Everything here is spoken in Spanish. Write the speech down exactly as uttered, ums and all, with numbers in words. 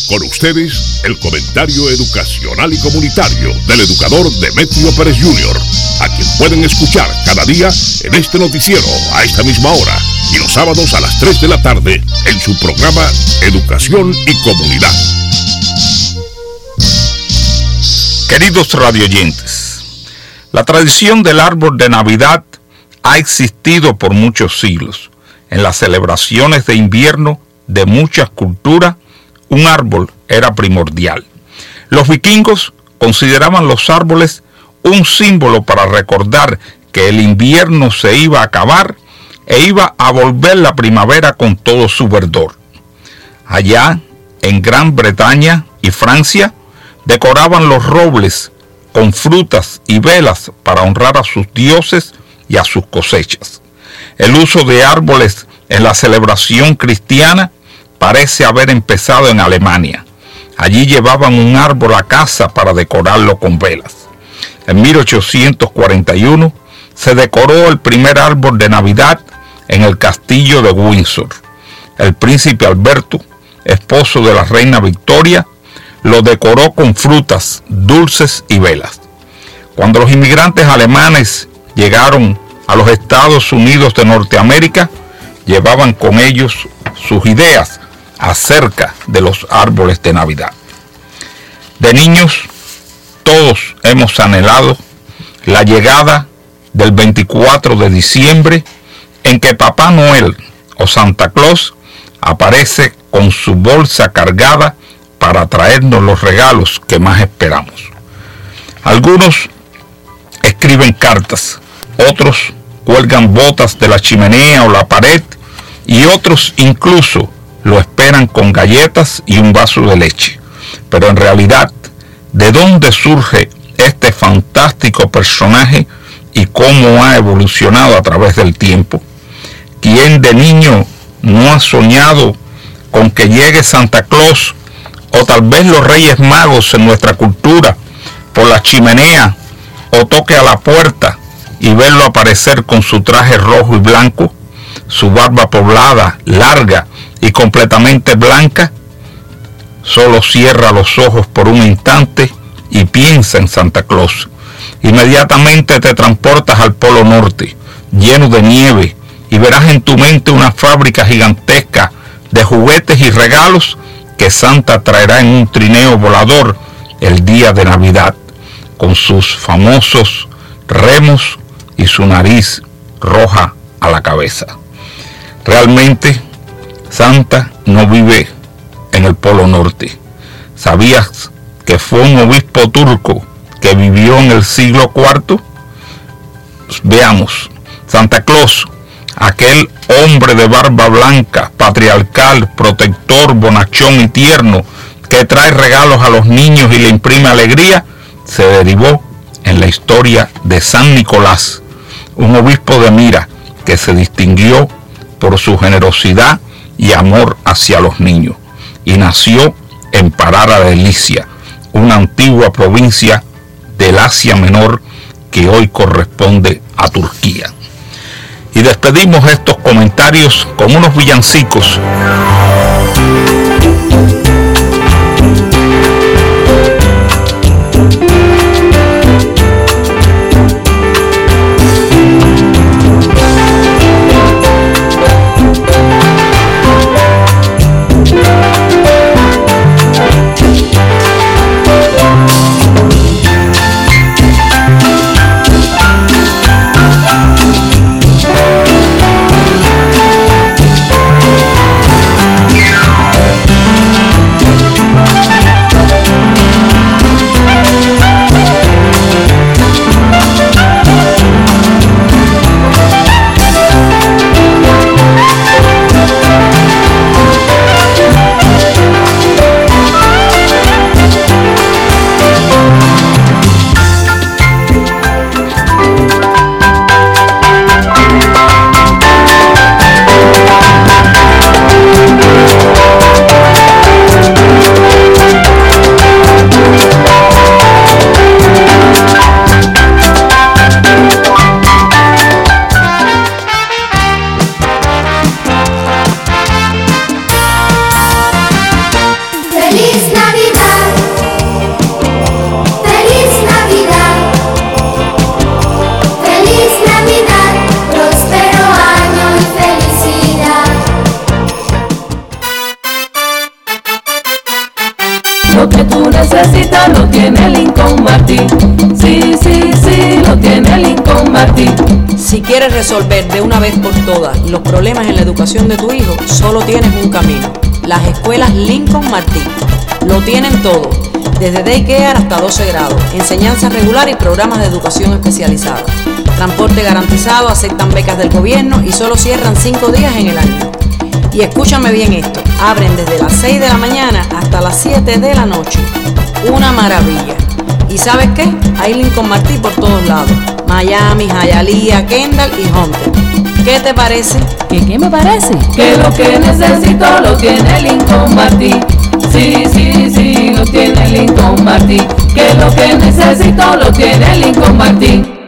Con ustedes, el comentario educacional y comunitario del educador Demetrio Pérez junior, a quien pueden escuchar cada día en este noticiero a esta misma hora y los sábados a las tres de la tarde en su programa Educación y Comunidad. Queridos radioyentes, la tradición del árbol de Navidad ha existido por muchos siglos. En las celebraciones de invierno de muchas culturas, un árbol era primordial. Los vikingos consideraban los árboles un símbolo para recordar que el invierno se iba a acabar e iba a volver la primavera con todo su verdor. Allá, en Gran Bretaña y Francia, decoraban los robles con frutas y velas para honrar a sus dioses y a sus cosechas. El uso de árboles en la celebración cristiana parece haber empezado en Alemania. Allí llevaban un árbol a casa para decorarlo con velas. En mil ochocientos cuarenta y uno se decoró el primer árbol de Navidad en el castillo de Windsor. El príncipe Alberto, esposo de la reina Victoria, lo decoró con frutas, dulces y velas. Cuando los inmigrantes alemanes llegaron a los Estados Unidos de Norteamérica, llevaban con ellos sus ideas acerca de los árboles de Navidad. De niños, todos hemos anhelado la llegada del veinticuatro de diciembre, en que Papá Noel o Santa Claus aparece con su bolsa cargada para traernos los regalos que más esperamos. Algunos escriben cartas, otros cuelgan botas de la chimenea o la pared, y otros incluso lo esperan con galletas y un vaso de leche. Pero en realidad, ¿de dónde surge este fantástico personaje y cómo ha evolucionado a través del tiempo? ¿Quién de niño no ha soñado con que llegue Santa Claus o tal vez los Reyes Magos en nuestra cultura por la chimenea, o toque a la puerta y verlo aparecer con su traje rojo y blanco, su barba poblada, larga y completamente blanca? Solo cierra los ojos por un instante y piensa en Santa Claus. Inmediatamente te transportas al Polo Norte, lleno de nieve, y verás en tu mente una fábrica gigantesca de juguetes y regalos que Santa traerá en un trineo volador el día de Navidad, con sus famosos remos y su nariz roja a la cabeza. Realmente, Santa no vive en el Polo Norte. ¿Sabías que fue un obispo turco que vivió en el siglo cuarto? Pues veamos. Santa Claus, aquel hombre de barba blanca, patriarcal, protector, bonachón y tierno, que trae regalos a los niños y le imprime alegría, se derivó en la historia de San Nicolás, un obispo de Mira que se distinguió por su generosidad y amor hacia los niños, y nació en Parara de Licia, una antigua provincia del Asia Menor que hoy corresponde a Turquía. Y despedimos estos comentarios con unos villancicos. Lo que tú necesitas lo tiene Lincoln Martín. Sí, sí, sí, lo tiene Lincoln Martín. Si quieres resolver de una vez por todas los problemas en la educación de tu hijo, solo tienes un camino: las escuelas Lincoln Martín. Lo tienen todo, desde daycare hasta doce grados, enseñanza regular y programas de educación especializada. Transporte garantizado, aceptan becas del gobierno y solo cierran cinco días en el año. Y escúchame bien esto, abren desde las seis de la mañana hasta las siete de la noche. Una maravilla. ¿Y sabes qué? Hay Lincoln Martín por todos lados: Miami, Hialeah, Kendall y Hunter. ¿Qué te parece? ¿Qué, qué me parece? Que lo que necesito lo tiene Lincoln Martín. Sí, sí, sí, lo tiene Lincoln Martín. Que lo que necesito lo tiene Lincoln Martín.